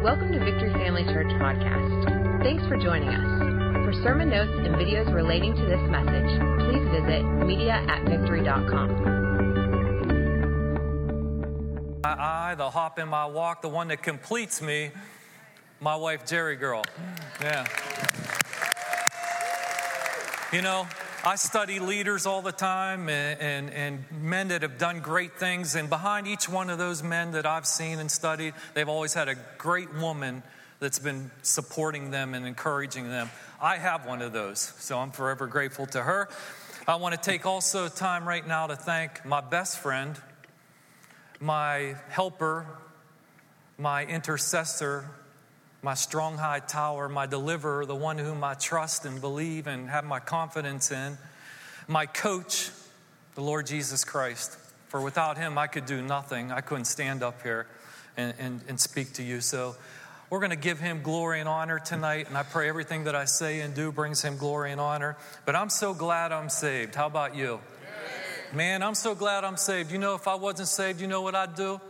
Welcome to Victory Family Church Podcast. Thanks for joining us. For sermon notes and videos relating to this message, please visit media@victory.com. I, the hop in my walk, the one that completes me, my wife, Jerry girl. Yeah. You know, I study leaders all the time and men that have done great things. And behind each one of those men that I've seen and studied, they've always had a great woman that's been supporting them and encouraging them. I have one of those, so I'm forever grateful to her. I want to take also time right now to thank my best friend, my helper, my intercessor, my strong high tower, my deliverer, the one whom I trust and believe and have my confidence in, my coach, the Lord Jesus Christ. For without him, I could do nothing. I couldn't stand up here and speak to you. So we're going to give him glory and honor tonight, and I pray everything that I say and do brings him glory and honor. But I'm so glad I'm saved. How about you? Man, I'm so glad I'm saved. You know, if I wasn't saved, you know what I'd do?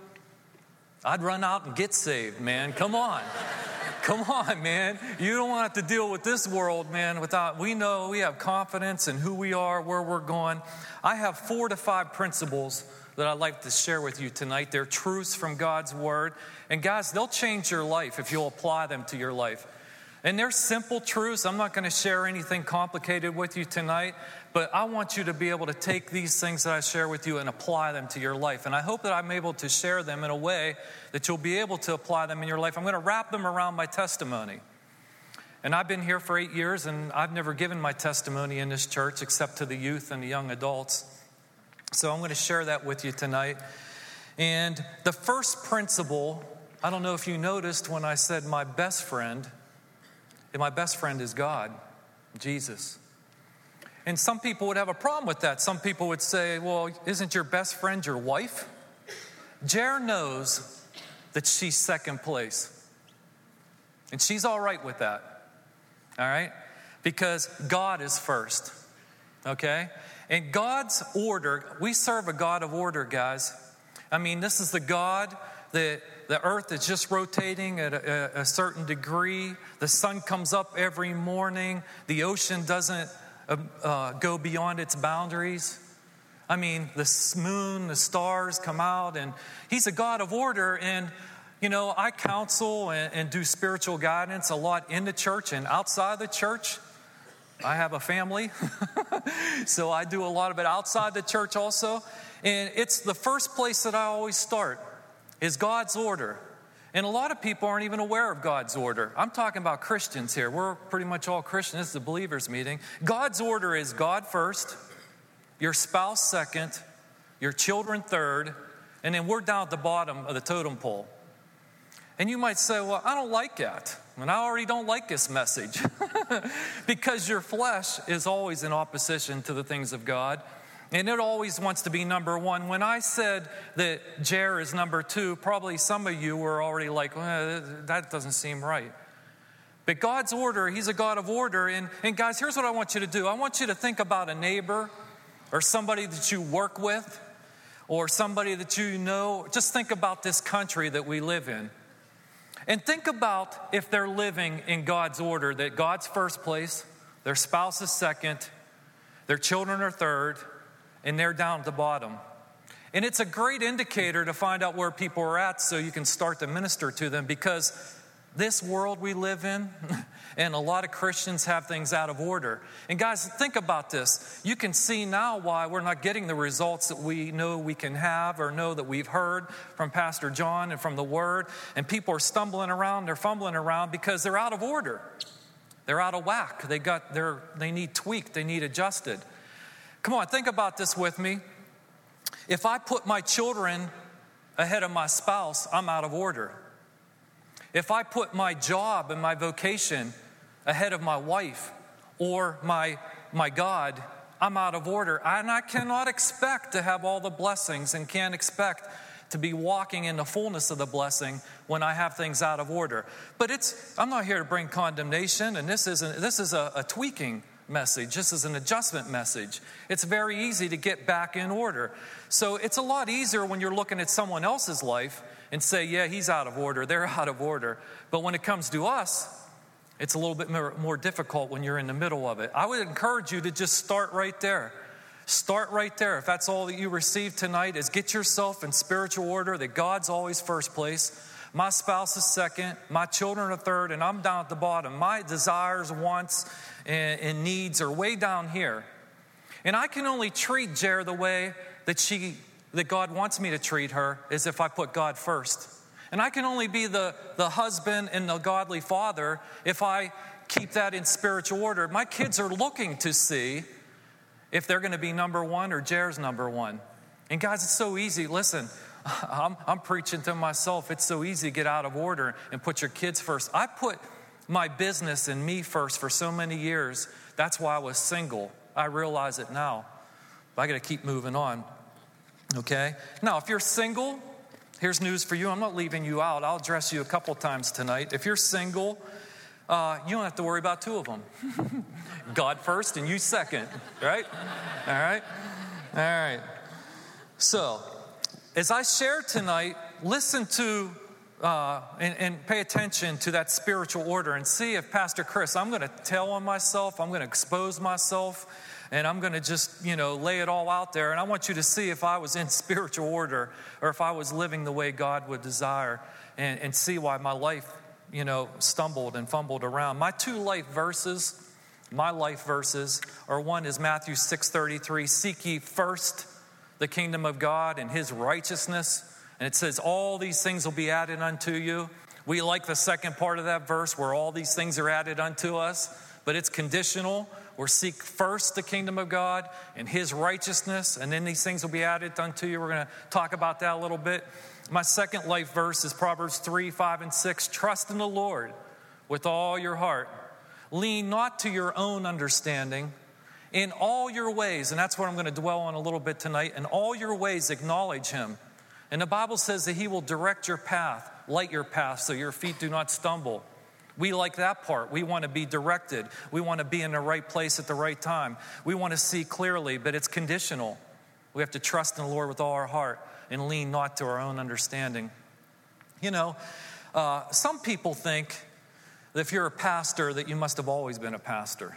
I'd run out and get saved, man. Come on. Come on, man. You don't want to deal with this world, man, we know we have confidence in who we are, where we're going. I have 4 to 5 principles that I'd like to share with you tonight. They're truths from God's Word. And guys, they'll change your life if you'll apply them to your life. And they're simple truths. I'm not going to share anything complicated with you tonight, but I want you to be able to take these things that I share with you and apply them to your life. And I hope that I'm able to share them in a way that you'll be able to apply them in your life. I'm going to wrap them around my testimony. And I've been here for 8 years, and I've never given my testimony in this church except to the youth and the young adults. So I'm going to share that with you tonight. And the first principle, I don't know if you noticed when I said my best friend, and my best friend is God, Jesus. And some people would have a problem with that. Some people would say, well, isn't your best friend your wife? Jer knows that she's second place. And she's all right with that. All right? Because God is first. Okay? And God's order, we serve a God of order, guys. I mean, this is the God that the earth is just rotating at a certain degree. The sun comes up every morning. The ocean doesn't go beyond its boundaries. I mean, the moon, the stars come out, and he's a God of order. And, you know, I counsel and do spiritual guidance a lot in the church and outside the church. I have a family, so I do a lot of it outside the church also. And it's the first place that I always start is God's order. And a lot of people aren't even aware of God's order. I'm talking about Christians here. We're pretty much all Christians. This is a believers meeting. God's order is God first, your spouse second, your children third, and then we're down at the bottom of the totem pole. And you might say, well, I don't like that. And I already don't like this message. Because your flesh is always in opposition to the things of God. And it always wants to be number one. When I said that Jer is number 2, probably some of you were already like, well, that doesn't seem right. But God's order, he's a God of order. And guys, here's what I want you to do. I want you to think about a neighbor or somebody that you work with or somebody that you know. Just think about this country that we live in. And think about if they're living in God's order, that God's first place, their spouse is second, their children are third, and they're down at the bottom. And it's a great indicator to find out where people are at so you can start to minister to them, because this world we live in, and a lot of Christians have things out of order. And guys, think about this. You can see now why we're not getting the results that we know we can have or know that we've heard from Pastor John and from the Word. And people are stumbling around, they're fumbling around because they're out of order. They're out of whack. They need tweaked, they need adjusted. Come on, think about this with me. If I put my children ahead of my spouse, I'm out of order. If I put my job and my vocation ahead of my wife or my God, I'm out of order. And I cannot expect to have all the blessings and can't expect to be walking in the fullness of the blessing when I have things out of order. But I'm not here to bring condemnation, and this is a tweaking message. This is an adjustment message. It's very easy to get back in order. So it's a lot easier when you're looking at someone else's life and say, yeah, he's out of order, they're out of order. But when it comes to us, it's a little bit more difficult when you're in the middle of it. I would encourage you to just start right there. Start right there. If that's all that you receive tonight, is get yourself in spiritual order, that God's always first place. My spouse is second, my children are third, and I'm down at the bottom. My desires, wants, and needs are way down here. And I can only treat Jer the way that God wants me to treat her, is if I put God first. And I can only be the husband and the godly father if I keep that in spiritual order. My kids are looking to see if they're going to be number one or Jer's number one. And guys, it's so easy. Listen, I'm preaching to myself. It's so easy to get out of order and put your kids first. I put my business and me first for so many years. That's why I was single. I realize it now. But I got to keep moving on. Okay? Now, if you're single, here's news for you. I'm not leaving you out. I'll address you a couple times tonight. If you're single, you don't have to worry about two of them. God first and you second, right? All right? All right. So, as I share tonight, listen to and pay attention to that spiritual order and see if Pastor Chris, I'm going to tell on myself, I'm going to expose myself, and I'm going to just, lay it all out there. And I want you to see if I was in spiritual order or if I was living the way God would desire, and see why my life, stumbled and fumbled around. My life verses are, one is Matthew 6:33, seek ye first the kingdom of God and his righteousness. And it says, all these things will be added unto you. We like the second part of that verse where all these things are added unto us, but it's conditional. We're seek first the kingdom of God and his righteousness, and then these things will be added unto you. We're going to talk about that a little bit. My second life verse is Proverbs 3, 5, and 6. Trust in the Lord with all your heart. Lean not to your own understanding. In all your ways, and that's what I'm going to dwell on a little bit tonight, in all your ways acknowledge him. And the Bible says that he will direct your path, light your path so your feet do not stumble. We like that part. We want to be directed. We want to be in the right place at the right time. We want to see clearly, but it's conditional. We have to trust in the Lord with all our heart and lean not to our own understanding. Some people think that if you're a pastor that you must have always been a pastor.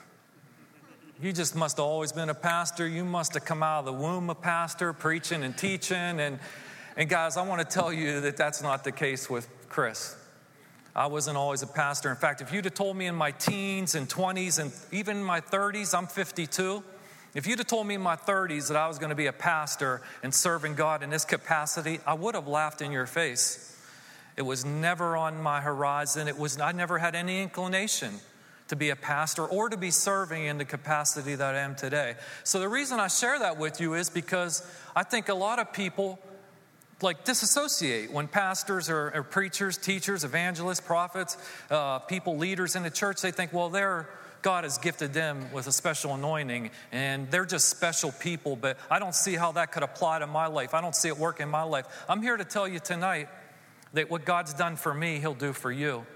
You just must have always been a pastor. You must have come out of the womb a pastor, preaching and teaching. And guys, I want to tell you that that's not the case with Chris. I wasn't always a pastor. In fact, if you'd have told me in my teens and 20s and even in my 30s, I'm 52. If you'd have told me in my 30s that I was going to be a pastor and serving God in this capacity, I would have laughed in your face. It was never on my horizon. I never had any inclination to be a pastor or to be serving in the capacity that I am today. So the reason I share that with you is because I think a lot of people disassociate when pastors or preachers, teachers, evangelists, prophets, people, leaders in the church. They think, well, God has gifted them with a special anointing and they're just special people, but I don't see how that could apply to my life. I don't see it work in my life. I'm here to tell you tonight that what God's done for me, he'll do for you.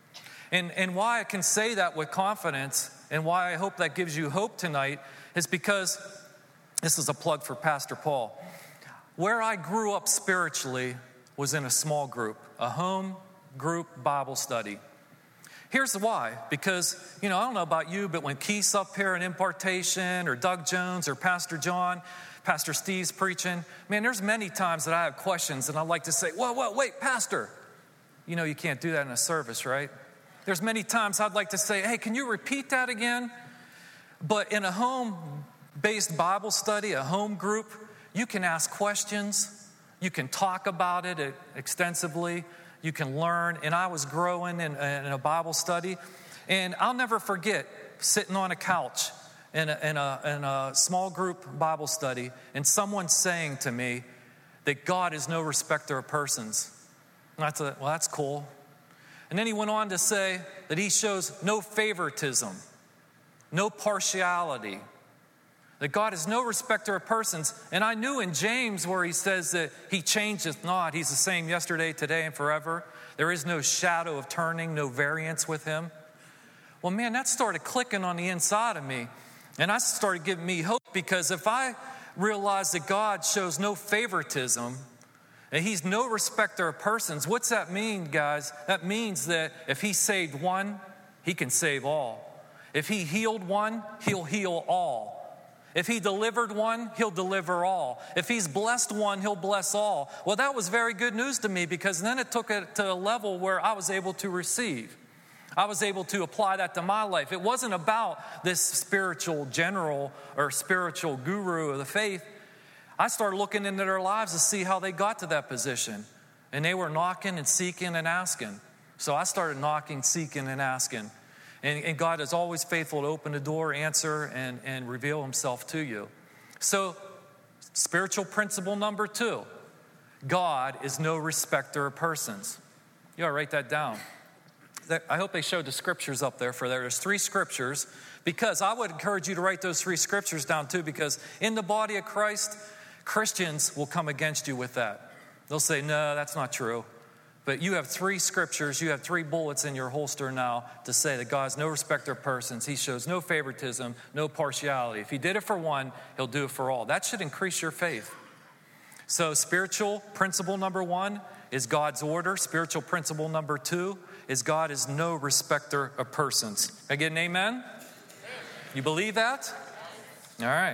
And why I can say that with confidence and why I hope that gives you hope tonight is because this is a plug for Pastor Paul. Where I grew up spiritually was in a small group, a home group Bible study. Here's why. Because, I don't know about you, but when Keith's up here in impartation or Doug Jones or Pastor John, Pastor Steve's preaching, man, there's many times that I have questions and I like to say, wait, Pastor. You can't do that in a service, right? There's many times I'd like to say, hey, can you repeat that again? But in a home-based Bible study, a home group, you can ask questions. You can talk about it extensively. You can learn. And I was growing in a Bible study. And I'll never forget sitting on a couch in a small group Bible study and someone saying to me that God is no respecter of persons. And I thought, well, that's cool. And then he went on to say that he shows no favoritism, no partiality, that God is no respecter of persons. And I knew in James where he says that he changeth not. He's the same yesterday, today, and forever. There is no shadow of turning, no variance with him. Well, man, that started clicking on the inside of me. And I started giving me hope, because if I realize that God shows no favoritism, and he's no respecter of persons, what's that mean, guys? That means that if he saved one, he can save all. If he healed one, he'll heal all. If he delivered one, he'll deliver all. If he's blessed one, he'll bless all. Well, that was very good news to me, because then it took it to a level where I was able to receive. I was able to apply that to my life. It wasn't about this spiritual general or spiritual guru of the faith. I started looking into their lives to see how they got to that position. And they were knocking and seeking and asking. So I started knocking, seeking, and asking. And God is always faithful to open the door, answer, and reveal himself to you. So, spiritual principle number 2, God is no respecter of persons. You ought to write that down. I hope they showed the scriptures up there for there. There's 3 scriptures, because I would encourage you to write those 3 scriptures down too, because in the body of Christ, Christians will come against you with that. They'll say, no, that's not true. But you have 3 scriptures, you have 3 bullets in your holster now to say that God is no respecter of persons. He shows no favoritism, no partiality. If he did it for one, he'll do it for all. That should increase your faith. So spiritual principle number 1 is God's order. Spiritual principle number 2 is God is no respecter of persons. Can I get an amen? You believe that? All right.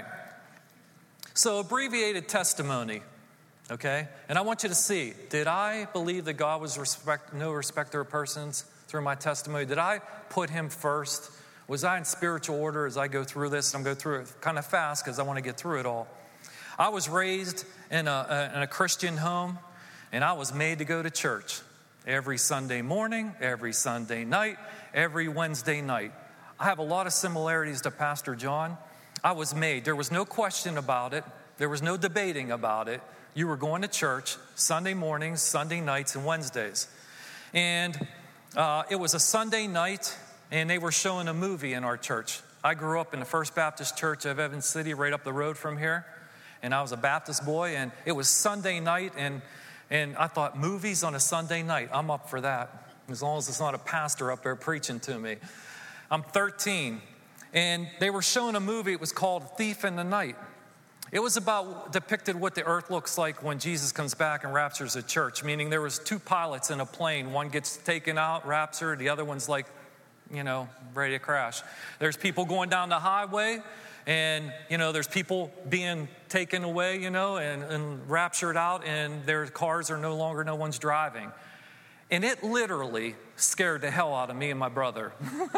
So abbreviated testimony. Okay? And I want you to see, did I believe that God was no respecter of persons through my testimony? Did I put him first? Was I in spiritual order as I go through this? I'm going to go through it kind of fast because I want to get through it all. I was raised in a Christian home, and I was made to go to church every Sunday morning, every Sunday night, every Wednesday night. I have a lot of similarities to Pastor John. I was made. There was no question about it. There was no debating about it. You were going to church Sunday mornings, Sunday nights, and Wednesdays. And it was a Sunday night, and they were showing a movie in our church. I grew up in the First Baptist Church of Evans City, right up the road from here. And I was a Baptist boy, and it was Sunday night, and I thought, movies on a Sunday night, I'm up for that, as long as it's not a pastor up there preaching to me. I'm 13, and they were showing a movie. It was called Thief in the Night. It was depicted what the earth looks like when Jesus comes back and raptures a church, meaning there was 2 pilots in a plane. One gets taken out, raptured. The other one's like, ready to crash. There's people going down the highway, and, there's people being taken away, and raptured out, and their cars are no one's driving. And it literally scared the hell out of me and my brother.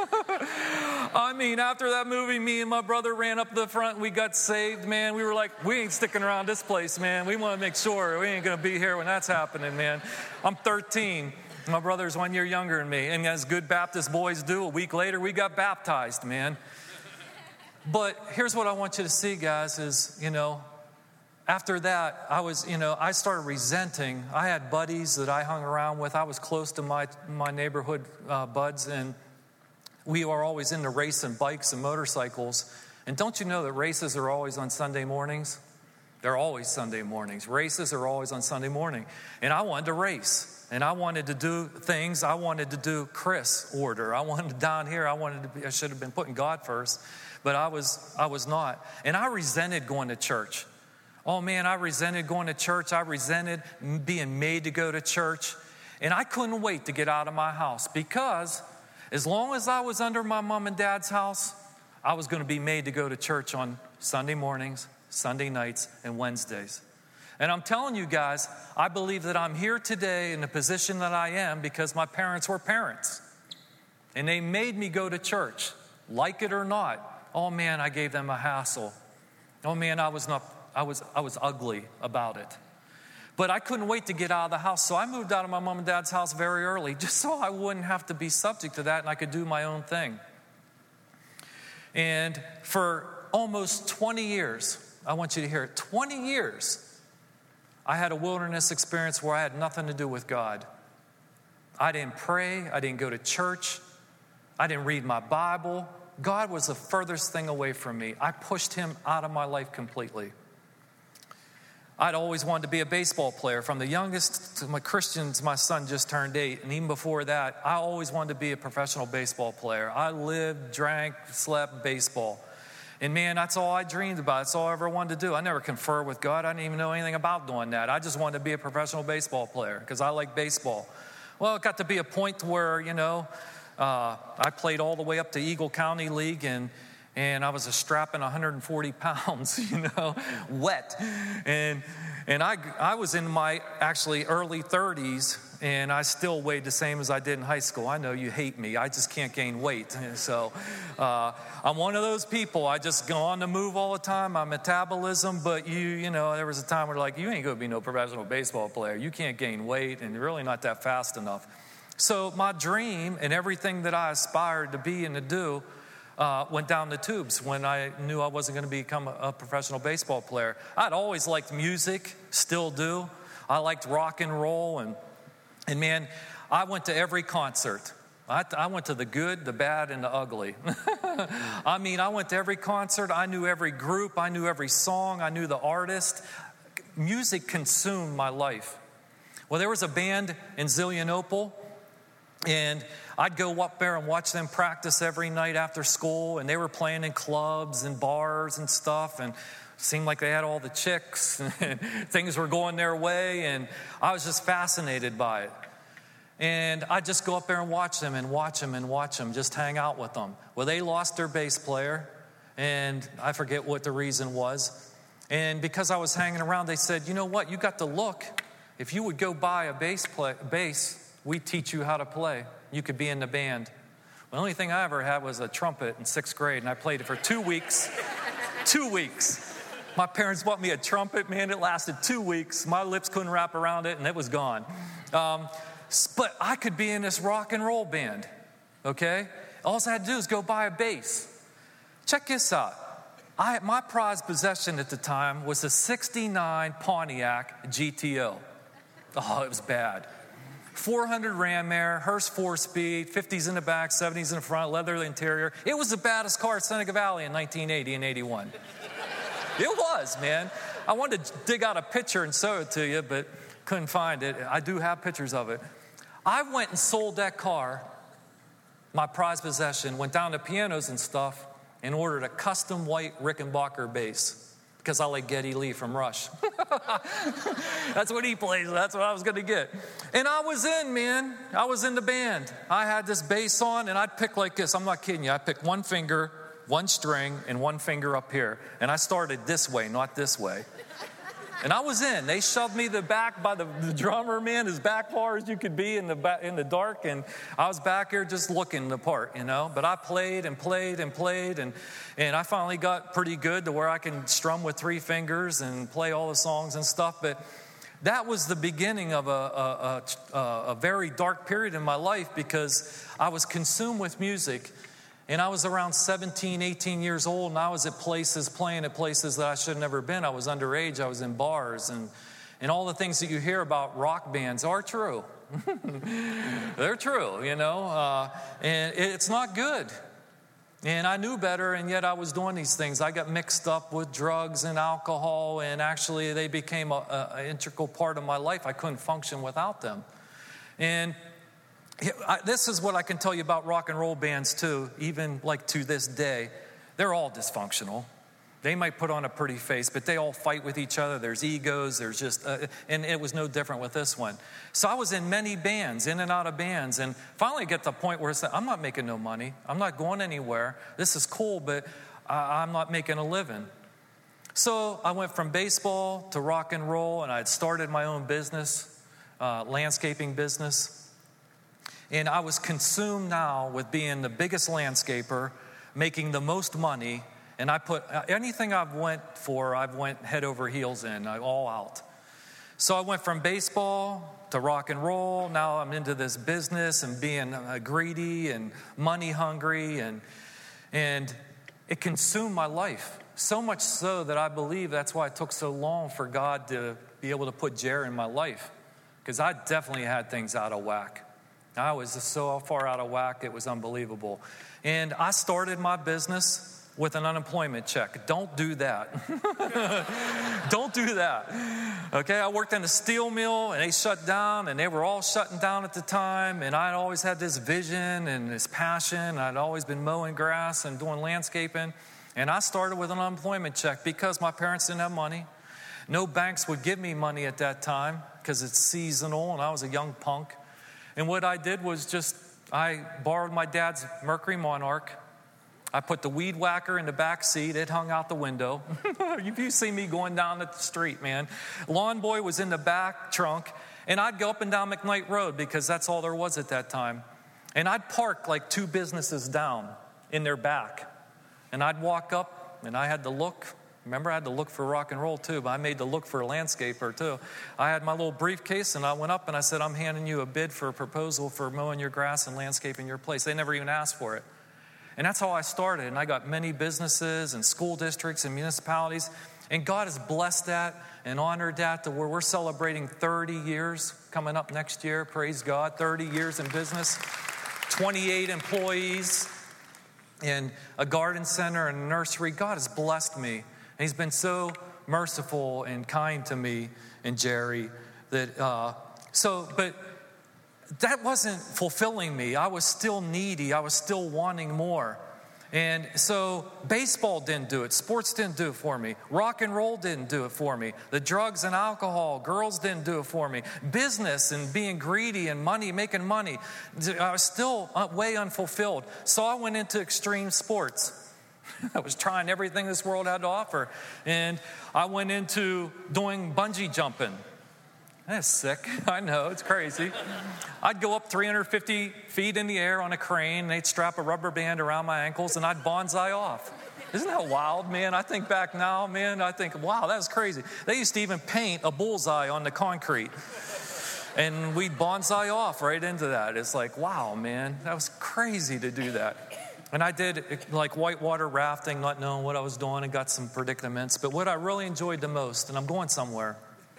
I mean, after that movie, me and my brother ran up the front. We got saved, man. We were like, we ain't sticking around this place, man. We want to make sure we ain't going to be here when that's happening, man. I'm 13. My brother's 1 year younger than me. And as good Baptist boys do, a week later, we got baptized, man. But here's what I want you to see, guys, is, after that, I started resenting. I had buddies that I hung around with. I was close to my neighborhood buds, and we were always into racing bikes and motorcycles. And don't you know that races are always on Sunday mornings? They're always Sunday mornings. Races are always on Sunday morning. And I wanted to race. And I wanted to do things. I wanted to do Chris order. I wanted down here. I should have been putting God first. But I was not. And I resented going to church. Oh man, I resented going to church. I resented being made to go to church. And I couldn't wait to get out of my house, because as long as I was under my mom and dad's house, I was going to be made to go to church on Sunday mornings, Sunday nights, and Wednesdays. And I'm telling you guys, I believe that I'm here today in the position that I am because my parents were parents. And they made me go to church, like it or not. Oh man, I gave them a hassle. Oh man, I was ugly about it. But I couldn't wait to get out of the house. So I moved out of my mom and dad's house very early, just so I wouldn't have to be subject to that and I could do my own thing. And for almost 20 years, I want you to hear it, 20 years, I had a wilderness experience where I had nothing to do with God. I didn't pray. I didn't go to church. I didn't read my Bible. God was the furthest thing away from me. I pushed him out of my life completely. I'd always wanted to be a baseball player. From the youngest to my Christians, my son just turned 8. And even before that, I always wanted to be a professional baseball player. I lived, drank, slept baseball. And man, that's all I dreamed about. That's all I ever wanted to do. I never conferred with God. I didn't even know anything about doing that. I just wanted to be a professional baseball player because I like baseball. Well, it got to be a point where, I played all the way up to Eagle County League, and I was a strapping 140 pounds, wet. And I was in my actually early 30s, and I still weighed the same as I did in high school. I know you hate me. I just can't gain weight. And so I'm one of those people. I just go on the move all the time. My metabolism, but there was a time where like, you ain't going to be no professional baseball player. You can't gain weight, and you're really not that fast enough. So my dream and everything that I aspired to be and to do went down the tubes when I knew I wasn't going to become a professional baseball player. I'd always liked music, still do. I liked rock and roll, and man, I went to every concert. I went to the good, the bad, and the ugly. I went to every concert. I knew every group. I knew every song. I knew the artist. Music consumed my life. Well, there was a band in Zelienople, and I'd go up there and watch them practice every night after school, and they were playing in clubs and bars and stuff, and it seemed like they had all the chicks, and things were going their way, and I was just fascinated by it. And I'd just go up there and watch them, just hang out with them. Well, they lost their bass player, and I forget what the reason was. And because I was hanging around, they said, you know what, you got the look. If you would go buy a bass, we'd teach you how to play. You could be in the band. Well, the only thing I ever had was a trumpet in 6th grade, and I played it for 2 weeks. 2 weeks. My parents bought me a trumpet, man. It lasted 2 weeks. My lips couldn't wrap around it, and it was gone. But I could be in this rock and roll band, okay? All I had to do is go buy a bass. Check this out. My prized possession at the time was a 69 Pontiac GTO. Oh, it was bad. 400 Ram Air, Hurst 4-speed, 50s in the back, 70s in the front, leather interior. It was the baddest car at Seneca Valley in 1980 and 81. It was, man. I wanted to dig out a picture and show it to you, but couldn't find it. I do have pictures of it. I went and sold that car, my prized possession, went down to pianos and stuff, and ordered a custom white Rickenbacker bass. Because I like Geddy Lee from Rush. That's what he plays. That's what I was going to get. And I was in, man. I was in the band. I had this bass on, and I'd pick like this. I'm not kidding you. I picked one finger, one string, and one finger up here. And I started this way, not this way. And I was in. They shoved me the back by the drummer, man, as back far as you could be in the dark. And I was back here just looking the part, But I played and played and played. And I finally got pretty good to where I can strum with 3 fingers and play all the songs and stuff. But that was the beginning of a very dark period in my life because I was consumed with music. And I was around 17, 18 years old, and I was playing at places that I should have never been. I was underage. I was in bars. And all the things that you hear about rock bands are true. They're true, and it's not good. And I knew better, and yet I was doing these things. I got mixed up with drugs and alcohol, and actually they became an integral part of my life. I couldn't function without them. And this is what I can tell you about rock and roll bands too, even like to this day. They're all dysfunctional. They might put on a pretty face, but they all fight with each other. There's egos, there's just, and it was no different with this one. So I was in many bands, in and out of bands, and finally get to the point where I said, I'm not making no money. I'm not going anywhere. This is cool, but I'm not making a living. So I went from baseball to rock and roll, and I had started my own business, landscaping business. And I was consumed now with being the biggest landscaper, making the most money, and I put anything I've went head over heels in, all out. So I went from baseball to rock and roll. Now I'm into this business and being greedy and money hungry, and it consumed my life. So much so that I believe that's why it took so long for God to be able to put Jerry in my life, because I definitely had things out of whack. I was just so far out of whack, it was unbelievable. And I started my business with an unemployment check. Don't do that. Don't do that. Okay, I worked in a steel mill, and they shut down, and they were all shutting down at the time, and I'd always had this vision and this passion. I'd always been mowing grass and doing landscaping. And I started with an unemployment check because my parents didn't have money. No banks would give me money at that time because it's seasonal and I was a young punk. And what I did was I borrowed my dad's Mercury Monarch. I put the weed whacker in the back seat. It hung out the window. If you see me going down the street, man. Lawn Boy was in the back trunk. And I'd go up and down McKnight Road because that's all there was at that time. And I'd park like 2 businesses down in their back. And I'd walk up and I had to look. Remember, I had to look for rock and roll too, but I made to look for a landscaper too. I had my little briefcase and I went up and I said, I'm handing you a bid for a proposal for mowing your grass and landscaping your place. They never even asked for it. And that's how I started. And I got many businesses and school districts and municipalities. And God has blessed that and honored that to where we're celebrating 30 years coming up next year. Praise God, 30 years in business, 28 employees, and a garden center and a nursery. God has blessed me. And He's been so merciful and kind to me and Jerry that, but that wasn't fulfilling me. I was still needy. I was still wanting more. And so baseball didn't do it. Sports didn't do it for me. Rock and roll didn't do it for me. The drugs and alcohol, girls didn't do it for me. Business and being greedy and money, making money, I was still way unfulfilled. So I went into extreme sports. I was trying everything this world had to offer. And I went into doing bungee jumping. That's sick. I know, it's crazy. I'd go up 350 feet in the air on a crane, and they'd strap a rubber band around my ankles, and I'd bonsai off. Isn't that wild, man? I think back now, man, I think, wow, that was crazy. They used to even paint a bullseye on the concrete, and we'd bonsai off right into that. It's like, wow, man, that was crazy to do that. And I did like whitewater rafting, not knowing what I was doing, and got some predicaments. But what I really enjoyed the most, and I'm going somewhere,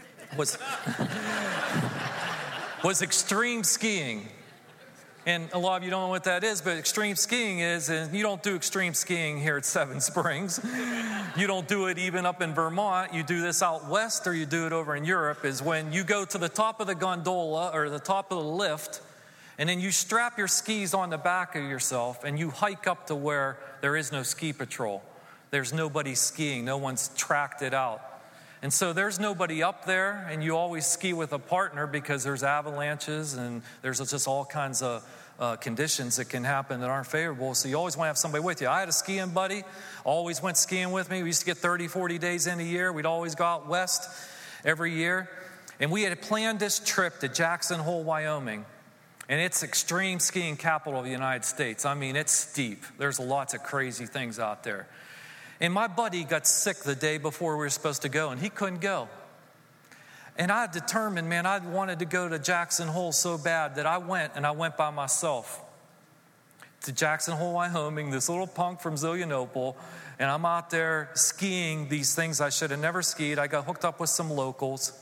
was extreme skiing. And a lot of you don't know what that is, but extreme skiing is, and you don't do extreme skiing here at Seven Springs. You don't do it even up in Vermont. You do this out west, or you do it over in Europe, is when you go to the top of the gondola or the top of the lift, and then you strap your skis on the back of yourself, and you hike up to where there is no ski patrol. There's nobody skiing. No one's tracked it out. And so there's nobody up there, and you always ski with a partner because there's avalanches and there's just all kinds of conditions that can happen that aren't favorable. So you always want to have somebody with you. I had a skiing buddy, always went skiing with me. We used to get 30, 40 days in a year. We'd always go out west every year. And we had planned this trip to Jackson Hole, Wyoming. And it's extreme skiing capital of the United States. I mean, it's steep. There's lots of crazy things out there. And my buddy got sick the day before we were supposed to go, and he couldn't go. And I determined, man, I wanted to go to Jackson Hole so bad that I went by myself to Jackson Hole, Wyoming, this little punk from Zillionople, and I'm out there skiing these things I should have never skied. I got hooked up with some locals.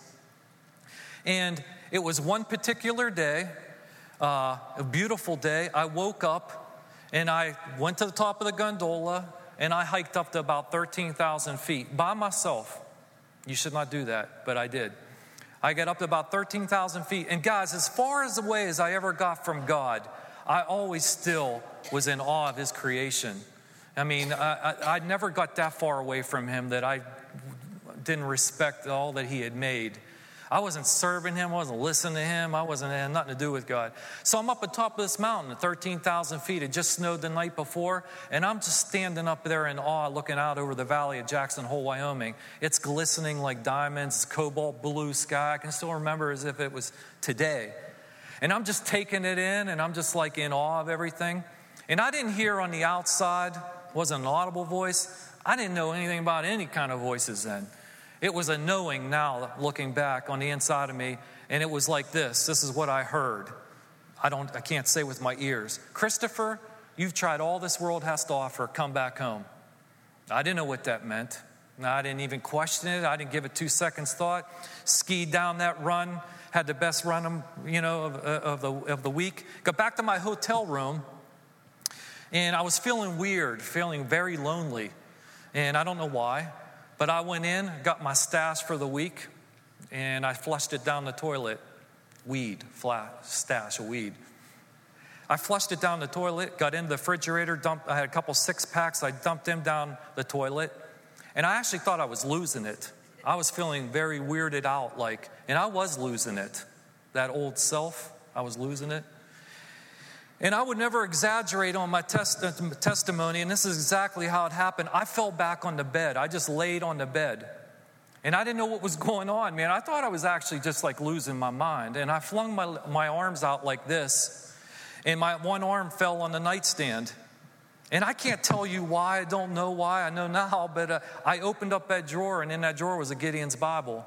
And it was one particular day, a beautiful day. I woke up, and I went to the top of the gondola, and I hiked up to about 13,000 feet by myself. You should not do that, but I did. I got up to about 13,000 feet. And guys, as far as away as I ever got from God, I always still was in awe of His creation. I mean, I never got that far away from Him that I didn't respect all that He had made. I wasn't serving Him. I wasn't listening to Him. I had nothing to do with God. So I'm up at the top of this mountain at 13,000 feet. It just snowed the night before. And I'm just standing up there in awe looking out over the valley of Jackson Hole, Wyoming. It's glistening like diamonds. It's cobalt blue sky. I can still remember as if it was today. And I'm just taking it in, and I'm just like in awe of everything. And I didn't hear on the outside, wasn't an audible voice. I didn't know anything about any kind of voices then. It was a knowing now, looking back on the inside of me, and it was like this. This is what I heard. I can't say with my ears. Christopher, you've tried all this world has to offer. Come back home. I didn't know what that meant. I didn't even question it. I didn't give it 2 seconds thought. Skied down that run, had the best run, of the week. Got back to my hotel room, and I was feeling weird, feeling very lonely, and I don't know why. But I went in, got my stash for the week, and I flushed it down the toilet. Stash of weed. I flushed it down the toilet, got in the refrigerator, I had a couple 6-packs, I dumped them down the toilet, and I actually thought I was losing it. I was feeling very weirded out, and I was losing it. That old self, I was losing it. And I would never exaggerate on my testimony, and this is exactly how it happened. I fell back on the bed. I just laid on the bed. And I didn't know what was going on, man. I thought I was actually just losing my mind. And I flung my arms out like this. And my one arm fell on the nightstand. And I can't tell you why. I don't know why. I know now. But I opened up that drawer, and in that drawer was a Gideon's Bible.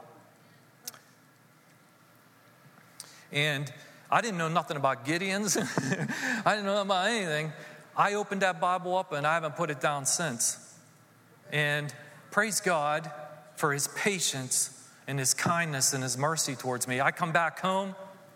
And I didn't know nothing about Gideons. I didn't know about anything. I opened that Bible up, and I haven't put it down since. And praise God for his patience and his kindness and his mercy towards me. I come back home.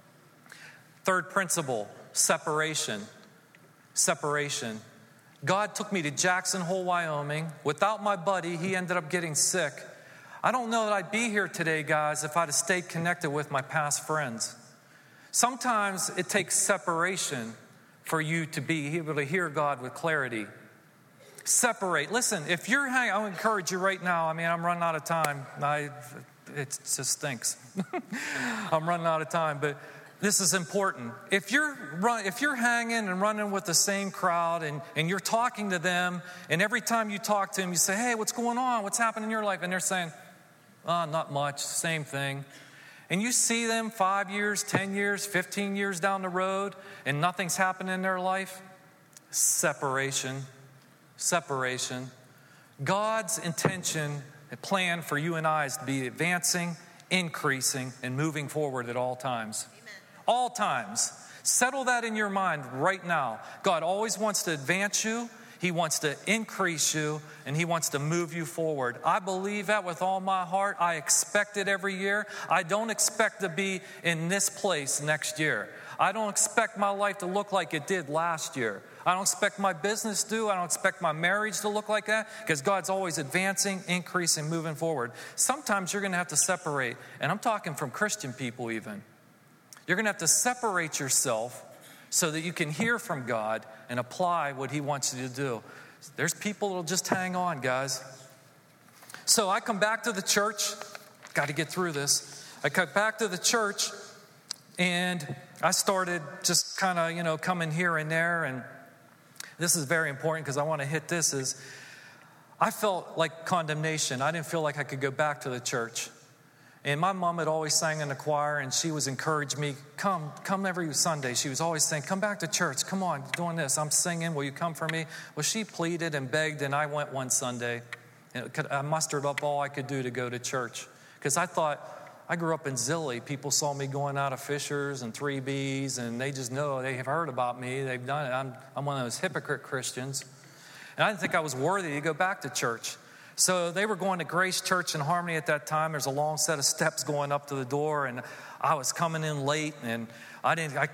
Third principle, separation. Separation. God took me to Jackson Hole, Wyoming. Without my buddy, he ended up getting sick. I don't know that I'd be here today, guys, if I'd have stayed connected with my past friends. Sometimes it takes separation for you to be able to hear God with clarity. Separate. Listen, if you're hanging, I'll encourage you right now. I'm running out of time. It just stinks. I'm running out of time, but this is important. If you're hanging and running with the same crowd and you're talking to them, and every time you talk to them, you say, hey, what's going on? What's happening in your life? And they're saying, not much, same thing. And you see them 5 years, 10 years, 15 years down the road, and nothing's happened in their life. Separation. Separation. God's intention and plan for you and I is to be advancing, increasing, and moving forward at all times. Amen. All times. Settle that in your mind right now. God always wants to advance you. He wants to increase you, and he wants to move you forward. I believe that with all my heart. I expect it every year. I don't expect to be in this place next year. I don't expect my life to look like it did last year. I don't expect my business to. I don't expect my marriage to look like that, because God's always advancing, increasing, moving forward. Sometimes you're going to have to separate, and I'm talking from Christian people even. You're going to have to separate yourself so that you can hear from God and apply what he wants you to do. There's people that'll just hang on, guys. So I come back to the church. Got to get through this. I come back to the church, and I started just kind of, coming here and there. And this is very important because I want to hit this is I felt like condemnation. I didn't feel like I could go back to the church. And my mom had always sang in the choir, and she was encouraging me, come every Sunday. She was always saying, come back to church. Come on, doing this. I'm singing. Will you come for me? Well, she pleaded and begged, and I went one Sunday. And I mustered up all I could do to go to church. Because I thought, I grew up in Zilly. People saw me going out of Fishers and 3Bs, and they just know, they have heard about me. They've done it. I'm one of those hypocrite Christians. And I didn't think I was worthy to go back to church. So they were going to Grace Church in Harmony at that time. There's a long set of steps going up to the door, and I was coming in late, and I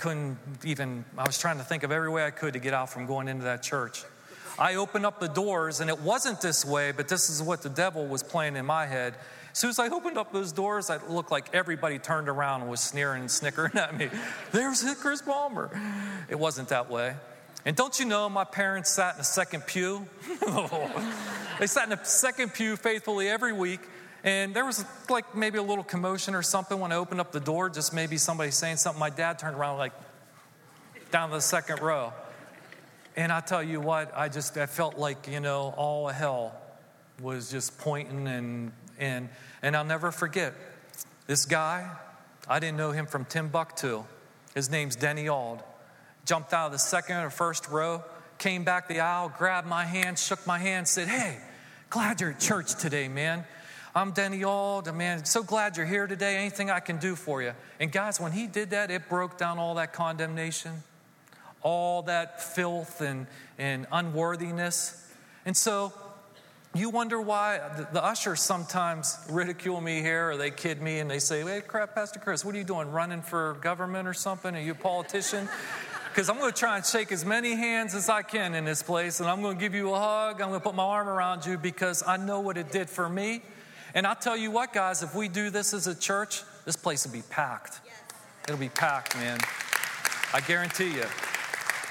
was trying to think of every way I could to get out from going into that church. I opened up the doors, and it wasn't this way, but this is what the devil was playing in my head. As soon as I opened up those doors, it looked like everybody turned around and was sneering and snickering at me. There's Chris Palmer. It wasn't that way. And don't you know, my parents sat in the second pew. They sat in the second pew faithfully every week. And there was maybe a little commotion or something when I opened up the door, just maybe somebody saying something. My dad turned around down to the second row. And I tell you what, I felt like, all of hell was just pointing and I'll never forget this guy. I didn't know him from Timbuktu. His name's Denny Auld. Jumped out of the second or first row, came back the aisle, grabbed my hand, shook my hand, said, hey, glad you're at church today, man. I'm Denny Auld, man, so glad you're here today. Anything I can do for you? And guys, when he did that, it broke down all that condemnation, all that filth and unworthiness. And so you wonder why the ushers sometimes ridicule me here, or they kid me and they say, hey, crap, Pastor Chris, what are you doing, running for government or something? Are you a politician? Because I'm going to try and shake as many hands as I can in this place, and I'm going to give you a hug. I'm going to put my arm around you because I know what it did for me. And I'll tell you what, guys, if we do this as a church, this place will be packed. Yes. It'll be packed, man. I guarantee you.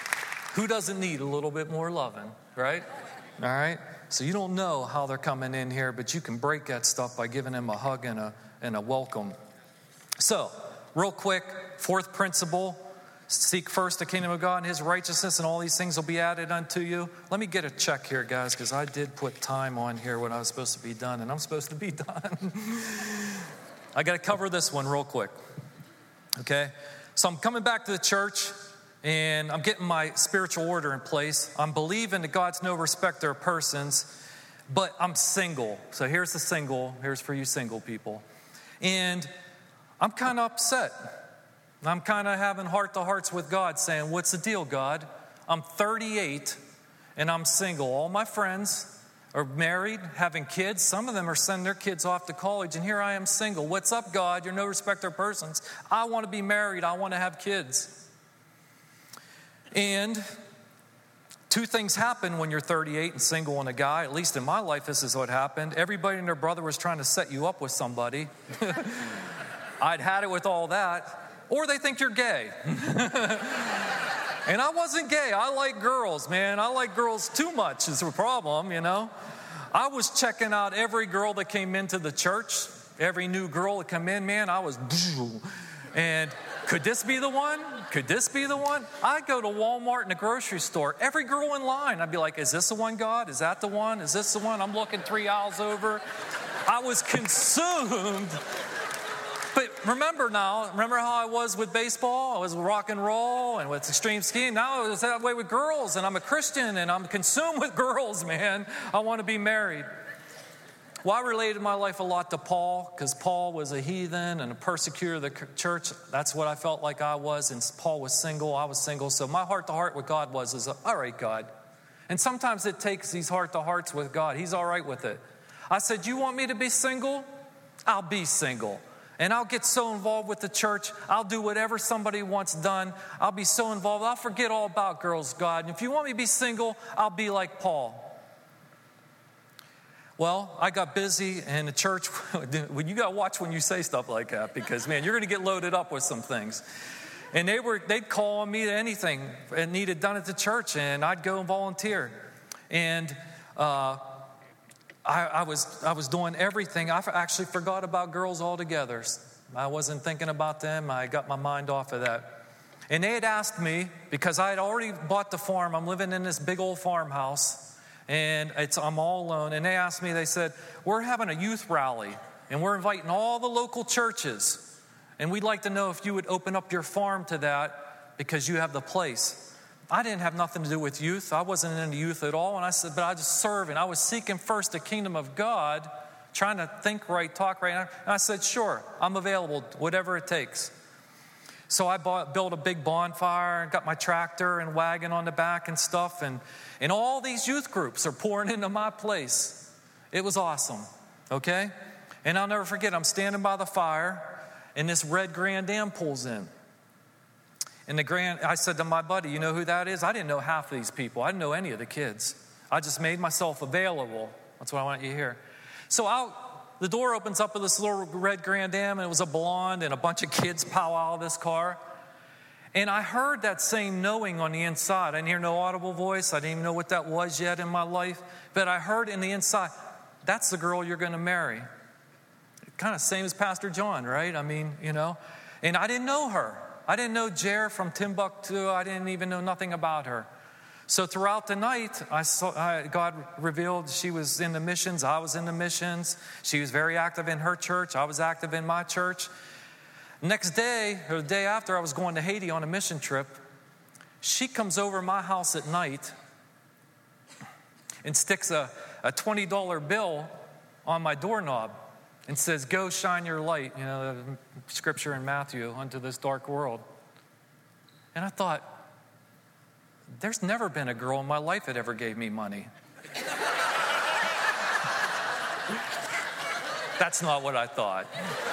Who doesn't need a little bit more loving, right? All right? So you don't know how they're coming in here, but you can break that stuff by giving them a hug and a welcome. So, real quick, fourth principle, seek first the kingdom of God and his righteousness, and all these things will be added unto you. Let me get a check here, guys, because I did put time on here when I was supposed to be done, and I'm supposed to be done. I got to cover this one real quick. Okay? So I'm coming back to the church, and I'm getting my spiritual order in place. I'm believing that God's no respecter of persons, but I'm single. So here's the single. Here's for you single people. And I'm kind of upset. I'm kind of having heart-to-hearts with God, saying, what's the deal, God? I'm 38, and I'm single. All my friends are married, having kids. Some of them are sending their kids off to college, and here I am single. What's up, God? You're no respecter of persons. I want to be married. I want to have kids. And two things happen when you're 38 and single and a guy. At least in my life, this is what happened. Everybody and their brother was trying to set you up with somebody. I'd had it with all that. Or they think you're gay. And I wasn't gay. I like girls, man. I like girls too much is the problem, you know. I was checking out every girl that came into the church. Every new girl that come in, man, I was... And could this be the one? Could this be the one? I'd go to Walmart and the grocery store. Every girl in line, I'd be like, is this the one, God? Is that the one? Is this the one? I'm looking 3 aisles over. I was consumed. But remember how I was with baseball? I was with rock and roll and with extreme skiing. Now I was that way with girls, and I'm a Christian, and I'm consumed with girls, man. I want to be married. Well, I related my life a lot to Paul, because Paul was a heathen and a persecutor of the church. That's what I felt like I was, and Paul was single, I was single. So my heart-to-heart with God was, all right, God. And sometimes it takes these heart-to-hearts with God. He's all right with it. I said, you want me to be single? I'll be single. And I'll get so involved with the church, I'll do whatever somebody wants done. I'll be so involved, I'll forget all about girls, God. And if you want me to be single, I'll be like Paul. Well, I got busy in the church. You got to watch when you say stuff like that because, man, you're going to get loaded up with some things. And they'd call on me to anything that needed done at the church, and I'd go and volunteer. And I was doing everything. I actually forgot about girls altogether. I wasn't thinking about them. I got my mind off of that. And they had asked me, because I had already bought the farm. I'm living in this big old farmhouse. And I'm all alone. And they asked me, they said, we're having a youth rally. And we're inviting all the local churches. And we'd like to know if you would open up your farm to that because you have the place. I didn't have nothing to do with youth. I wasn't into youth at all. And I said, but I just serve. And I was seeking first the kingdom of God, trying to think right, talk right. And I said, sure, I'm available, whatever it takes. So I built a big bonfire and got my tractor and wagon on the back and stuff. And all these youth groups are pouring into my place. It was awesome, okay? And I'll never forget, I'm standing by the fire, and this red Grand Am pulls in. And I said to my buddy, you know who that is? I didn't know half of these people. I didn't know any of the kids. I just made myself available. That's what I want you to hear. So the door opens up with this little red Grand Am, and it was a blonde, and a bunch of kids powwow this car. And I heard that same knowing on the inside. I didn't hear no audible voice. I didn't even know what that was yet in my life. But I heard in the inside, that's the girl you're going to marry. Kind of same as Pastor John, right? I mean, you know. And I didn't know her. I didn't know Jer from Timbuktu. I didn't even know nothing about her. So throughout the night, God revealed she was in the missions. I was in the missions. She was very active in her church. I was active in my church. Next day, or the day after, I was going to Haiti on a mission trip. She comes over my house at night and sticks a $20 bill on my doorknob and says, go shine your light, you know, the scripture in Matthew, unto this dark world. And I thought, there's never been a girl in my life that ever gave me money. That's not what I thought.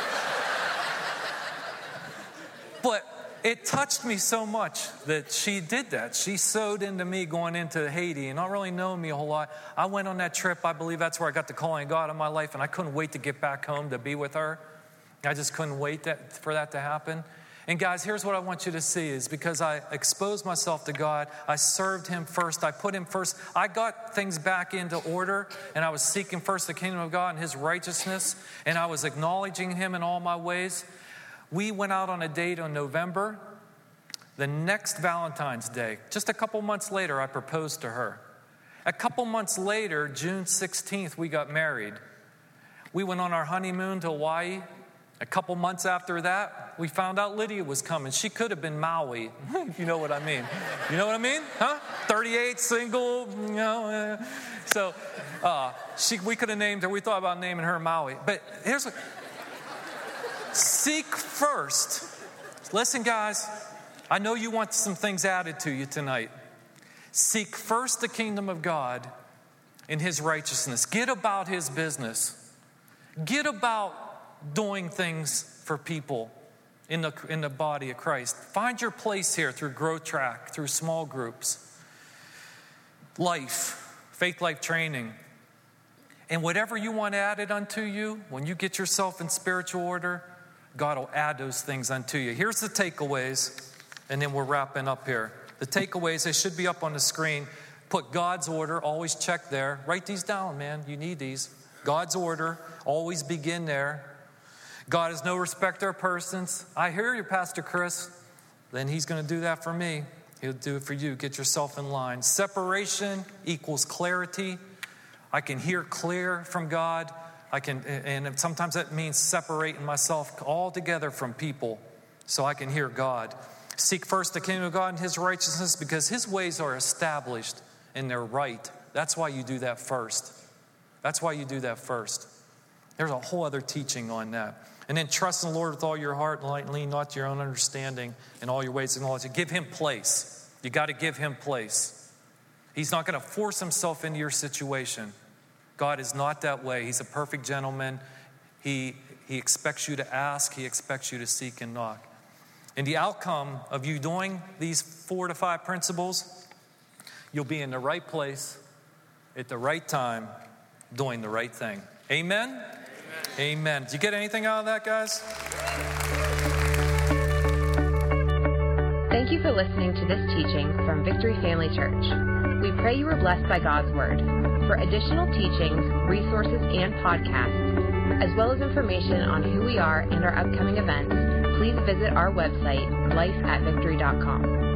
But it touched me so much that she did that. She sowed into me going into Haiti and not really knowing me a whole lot. I went on that trip. I believe that's where I got the calling of God in my life, and I couldn't wait to get back home to be with her. I just couldn't wait for that to happen. And guys, here's what I want you to see is because I exposed myself to God, I served him first, I put him first, I got things back into order, and I was seeking first the kingdom of God and his righteousness, and I was acknowledging him in all my ways. We went out on a date in November. The next Valentine's Day, just a couple months later, I proposed to her. A couple months later, June 16th, we got married. We went on our honeymoon to Hawaii. A couple months after that, we found out Lydia was coming. She could have been Maui. You know what I mean? You know what I mean? Huh? 38, single, you know. So we could have named her. We thought about naming her Maui. But here's what. Seek first. Listen, guys. I know you want some things added to you tonight. Seek first the kingdom of God and his righteousness. Get about his business. Get about doing things for people in the body of Christ. Find your place here through Growth Track, through small groups, faith life training. And whatever you want added unto you, when you get yourself in spiritual order, God will add those things unto you. Here's the takeaways, and then we're wrapping up here. The takeaways, they should be up on the screen. Put God's order, always check there. Write these down, man. You need these. God's order, always begin there. God is no respecter of persons. I hear you, Pastor Chris. Then he's going to do that for me. He'll do it for you. Get yourself in line. Separation equals clarity. I can hear clear from God. And sometimes that means separating myself altogether from people so I can hear God. Seek first the kingdom of God and his righteousness because his ways are established and they're right. That's why you do that first. That's why you do that first. There's a whole other teaching on that. And then trust in the Lord with all your heart and lean not to your own understanding in all your ways and all. Give him place. You got to give him place. He's not going to force himself into your situation. God is not that way. He's a perfect gentleman. He expects you to ask. He expects you to seek and knock. And the outcome of you doing these 4 to 5 principles, you'll be in the right place at the right time doing the right thing. Amen? Amen. Did you get anything out of that, guys? Thank you for listening to this teaching from Victory Family Church. We pray you were blessed by God's Word. For additional teachings, resources, and podcasts, as well as information on who we are and our upcoming events, please visit our website, lifeatvictory.com.